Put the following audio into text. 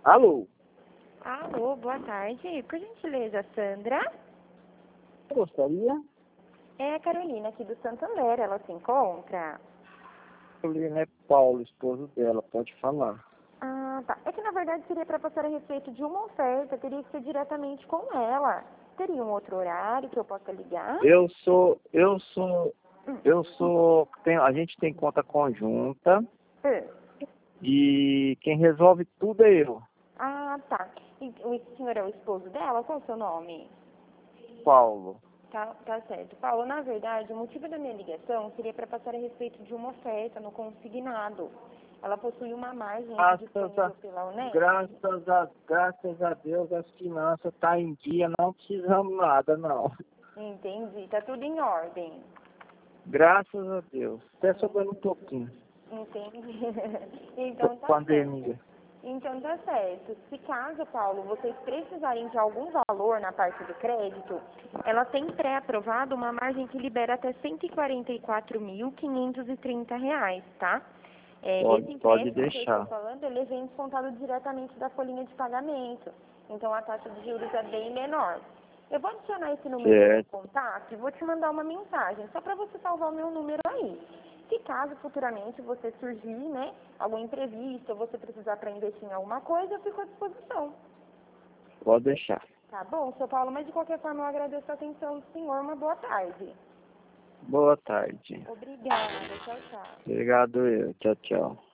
Alô? Alô, boa tarde. Por gentileza, Sandra? Eu gostaria? É a Carolina aqui do Santander, ela se encontra? Carolina é Paulo, esposo dela, pode falar. Ah, tá. É que na verdade seria para passar a respeito de uma oferta, teria que ser diretamente com ela. Teria um outro horário que eu possa ligar? A gente tem conta conjunta Hum. e quem resolve tudo é eu, Ah, tá. E o senhor é o esposo dela? Qual é o seu nome? Paulo. Tá certo. Paulo, na verdade, o motivo da minha ligação seria para passar a respeito de uma oferta no consignado. Ela possui uma margem disponível pela UNED. Graças a Deus as finanças estão em dia, não precisamos nada, não. Entendi, tá tudo em ordem. Graças a Deus. Até sobrando um pouquinho. Entendi. Então tá Pandemia. certo. Então tá certo. Se caso, Paulo, vocês precisarem de algum valor na parte do crédito, ela tem pré-aprovado uma margem que libera até R$ 144.530, tá? Esse Pode empréstimo que eu estou deixar. falando, ele vem descontado diretamente da folhinha de pagamento. Então a taxa de juros é bem menor. Eu vou adicionar esse número de contato e vou te mandar uma mensagem, só para você salvar o meu número aí. Se caso futuramente você surgir, né, algum imprevisto, ou você precisar para investir em alguma coisa, eu fico à disposição. Pode deixar. Tá bom, seu Paulo, mas de qualquer forma eu agradeço a atenção do senhor. Uma boa tarde. Boa tarde. Obrigada. Tchau, tchau. Obrigado eu. Tchau, tchau.